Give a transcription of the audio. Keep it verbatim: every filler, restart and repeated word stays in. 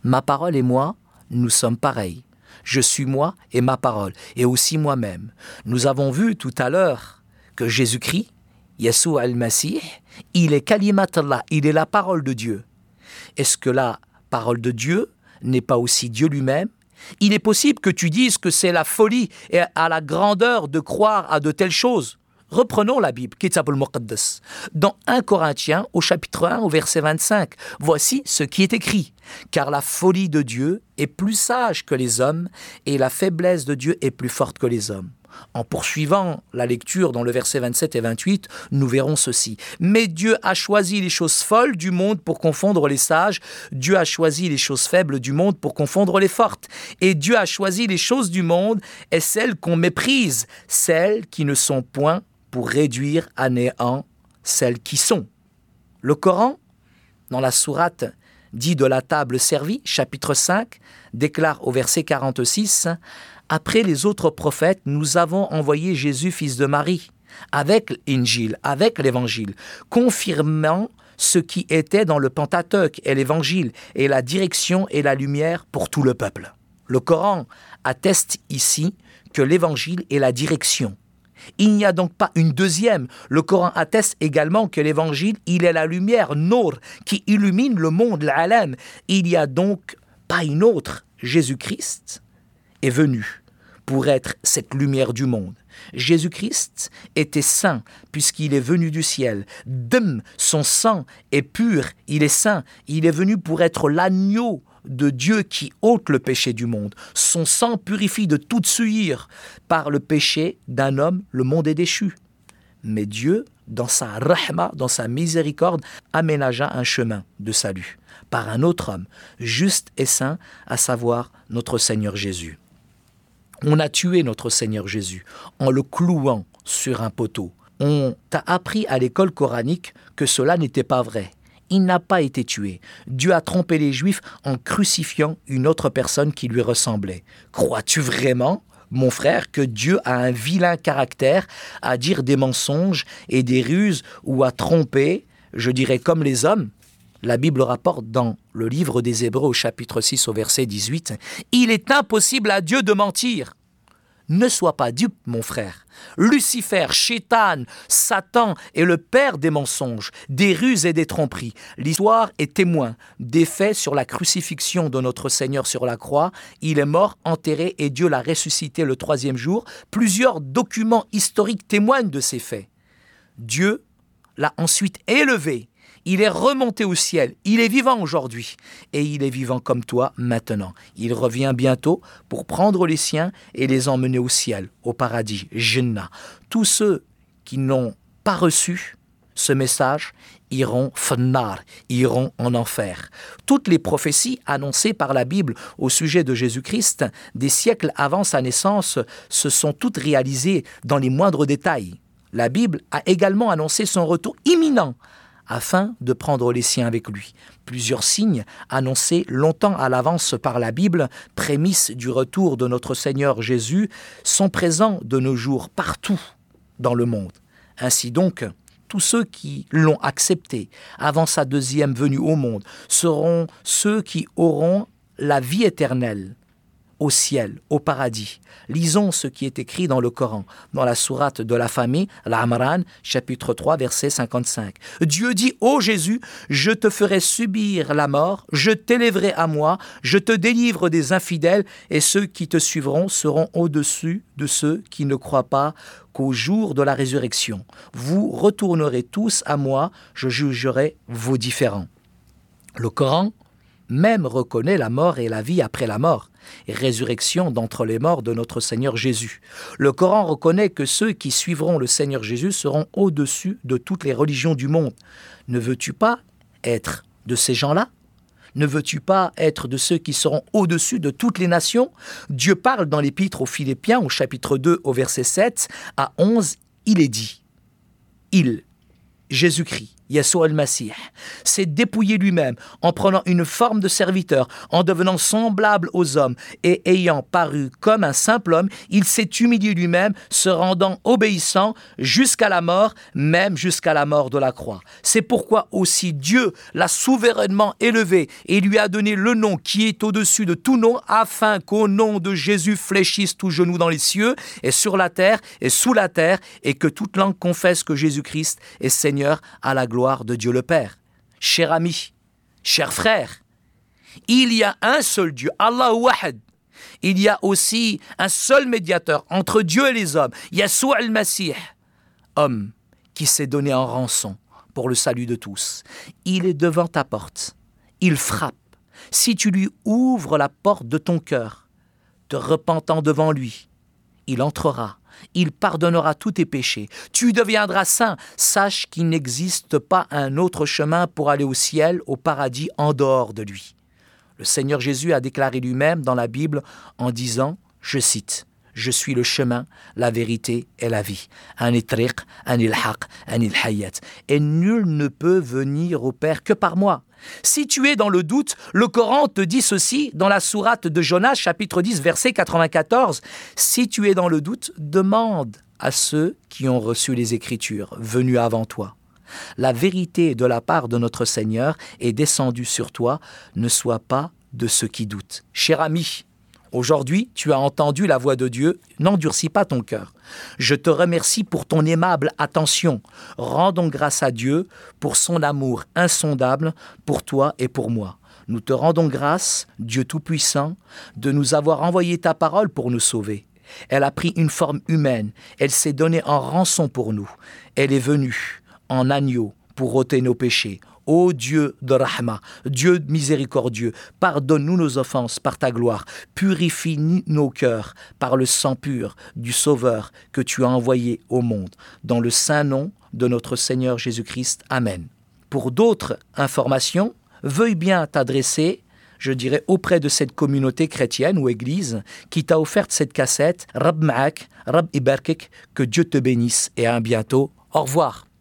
Ma parole et moi, nous sommes pareils. Je suis moi et ma parole, et aussi moi-même. Nous avons vu tout à l'heure que Jésus-Christ, Yeshua al-Masih, il est Kalimat Allah, il est la parole de Dieu. Est-ce que la parole de Dieu n'est pas aussi Dieu lui-même? Il est possible que tu dises que c'est la folie et à la grandeur de croire à de telles choses. Reprenons la Bible, Kitab al-Muqaddas. Dans un Corinthiens, au chapitre un, au verset vingt-cinq, voici ce qui est écrit. Car la folie de Dieu est plus sage que les hommes, et la faiblesse de Dieu est plus forte que les hommes. En poursuivant la lecture dans le verset vingt-sept et vingt-huit, nous verrons ceci. Mais Dieu a choisi les choses folles du monde pour confondre les sages. Dieu a choisi les choses faibles du monde pour confondre les fortes. Et Dieu a choisi les choses du monde et celles qu'on méprise, celles qui ne sont point, pour réduire à néant celles qui sont. Le Coran, dans la sourate dit de la table servie, chapitre cinq, déclare au verset quarante-six, « Après les autres prophètes, nous avons envoyé Jésus, fils de Marie, avec l'Injil, avec l'Évangile, confirmant ce qui était dans le Pentateuque et l'Évangile, et la direction et la lumière pour tout le peuple. » Le Coran atteste ici que l'Évangile est la direction. Il n'y a donc pas une deuxième. Le Coran atteste également que l'Évangile, il est la lumière, Nour, qui illumine le monde, l'alam. Il n'y a donc pas une autre. Jésus-Christ est venu pour être cette lumière du monde. Jésus-Christ était saint puisqu'il est venu du ciel. Dum, son sang est pur, il est saint. Il est venu pour être l'agneau de Dieu qui ôte le péché du monde. Son sang purifie de toute souillure. Par le péché d'un homme, le monde est déchu. Mais Dieu, dans sa rahma, dans sa miséricorde, aménagea un chemin de salut par un autre homme, juste et saint, à savoir notre Seigneur Jésus. On a tué notre Seigneur Jésus en le clouant sur un poteau. On t'a appris à l'école coranique que cela n'était pas vrai. Il n'a pas été tué. Dieu a trompé les Juifs en crucifiant une autre personne qui lui ressemblait. Crois-tu vraiment, mon frère, que Dieu a un vilain caractère à dire des mensonges et des ruses ou à tromper, je dirais comme les hommes? La Bible rapporte dans le livre des Hébreux au chapitre six au verset dix-huit, « Il est impossible à Dieu de mentir. » Ne sois pas dupe, mon frère. Lucifer, Chétan, Satan est le père des mensonges, des ruses et des tromperies. L'histoire est témoin des faits sur la crucifixion de notre Seigneur sur la croix. Il est mort, enterré et Dieu l'a ressuscité le troisième jour. Plusieurs documents historiques témoignent de ces faits. Dieu l'a ensuite élevé. Il est remonté au ciel, il est vivant aujourd'hui et il est vivant comme toi maintenant. Il revient bientôt pour prendre les siens et les emmener au ciel, au paradis, Jannah. Tous ceux qui n'ont pas reçu ce message iront fannar, iront en enfer. Toutes les prophéties annoncées par la Bible au sujet de Jésus-Christ des siècles avant sa naissance se sont toutes réalisées dans les moindres détails. La Bible a également annoncé son retour imminent afin de prendre les siens avec lui. Plusieurs signes annoncés longtemps à l'avance par la Bible, prémices du retour de notre Seigneur Jésus, sont présents de nos jours partout dans le monde. Ainsi donc, tous ceux qui l'ont accepté avant sa deuxième venue au monde seront ceux qui auront la vie éternelle au ciel, au paradis. Lisons ce qui est écrit dans le Coran, dans la sourate de la famille, l'Amran, chapitre trois, verset cinquante-cinq. Dieu dit, ô Jésus, je te ferai subir la mort, je t'élèverai à moi, je te délivre des infidèles, et ceux qui te suivront seront au-dessus de ceux qui ne croient pas qu'au jour de la résurrection. Vous retournerez tous à moi, je jugerai vos différends. Le Coran même reconnaît la mort et la vie après la mort, et résurrection d'entre les morts de notre Seigneur Jésus. Le Coran reconnaît que ceux qui suivront le Seigneur Jésus seront au-dessus de toutes les religions du monde. Ne veux-tu pas être de ces gens-là? Ne veux-tu pas être de ceux qui seront au-dessus de toutes les nations? Dieu parle dans l'Épître aux Philippiens, au chapitre deux, au verset sept à onze, il est dit, il, Jésus-Christ, Yeshua al-Masih, s'est dépouillé lui-même en prenant une forme de serviteur, en devenant semblable aux hommes et ayant paru comme un simple homme, il s'est humilié lui-même, se rendant obéissant jusqu'à la mort, même jusqu'à la mort de la croix. C'est pourquoi aussi Dieu l'a souverainement élevé et lui a donné le nom qui est au-dessus de tout nom, afin qu'au nom de Jésus fléchisse tout genou dans les cieux et sur la terre et sous la terre, et que toute langue confesse que Jésus-Christ est Seigneur, à la gloire de Dieu le Père. Cher ami, cher frère, il y a un seul Dieu, Allah Wahad. Il y a aussi un seul médiateur entre Dieu et les hommes, Yeshua al-Masih, homme qui s'est donné en rançon pour le salut de tous. Il est devant ta porte, il frappe. Si tu lui ouvres la porte de ton cœur, te repentant devant lui, il entrera. Il pardonnera tous tes péchés. Tu deviendras saint. Sache qu'il n'existe pas un autre chemin pour aller au ciel, au paradis, en dehors de lui. Le Seigneur Jésus a déclaré lui-même dans la Bible en disant, je cite, « Je suis le chemin, la vérité et la vie. Ani triq, ani l-haq, ani l-hayat. Et nul ne peut venir au Père que par moi. » Si tu es dans le doute, le Coran te dit ceci dans la sourate de Jonas, chapitre dix, verset quatre-vingt-quatorze. Si tu es dans le doute, demande à ceux qui ont reçu les Écritures, venus avant toi. La vérité de la part de notre Seigneur est descendue sur toi, ne sois pas de ceux qui doutent. Cher ami, aujourd'hui, tu as entendu la voix de Dieu, n'endurcis pas ton cœur. Je te remercie pour ton aimable attention. Rendons grâce à Dieu pour son amour insondable pour toi et pour moi. Nous te rendons grâce, Dieu Tout-Puissant, de nous avoir envoyé ta parole pour nous sauver. Elle a pris une forme humaine, elle s'est donnée en rançon pour nous. Elle est venue en agneau pour ôter nos péchés. Ô Dieu de Rahma, Dieu miséricordieux, pardonne-nous nos offenses par ta gloire, purifie nos cœurs par le sang pur du Sauveur que tu as envoyé au monde, dans le saint nom de notre Seigneur Jésus-Christ. Amen. Pour d'autres informations, veuille bien t'adresser, je dirais, auprès de cette communauté chrétienne ou église qui t'a offert cette cassette. Rab Ma'ak, Rab Ibarkik, que Dieu te bénisse et à bientôt. Au revoir.